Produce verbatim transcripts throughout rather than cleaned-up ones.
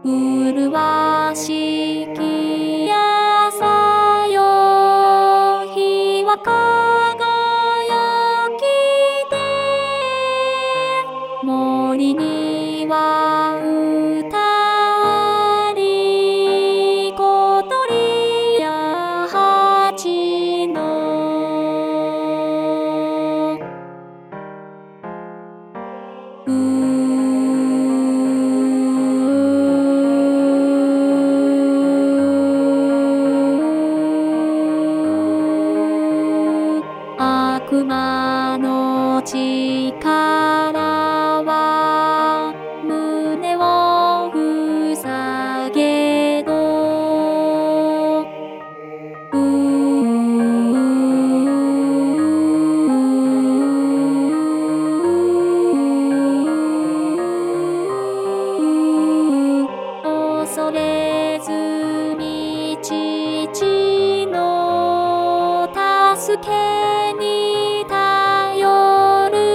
麗しき朝よ日は輝きて森には歌あり小鳥や蜂の悪魔の力は胸を塞げど恐れずに父の助けに頼る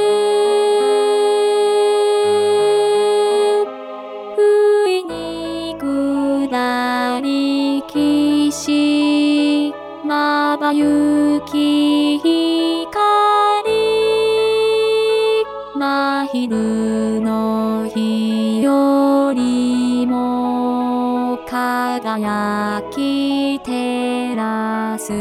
不意に下り岸まばゆき光真昼の日よりも輝き照らす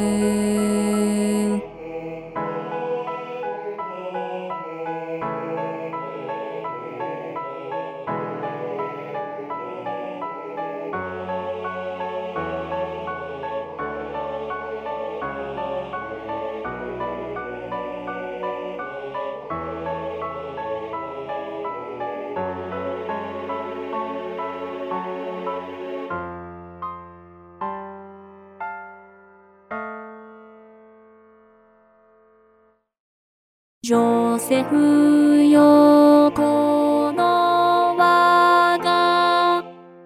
ジョセフよこの我が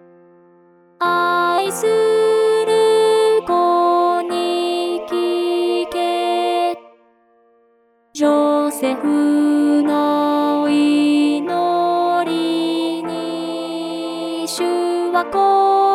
愛する子に聞けジョセフの祈りに主はこ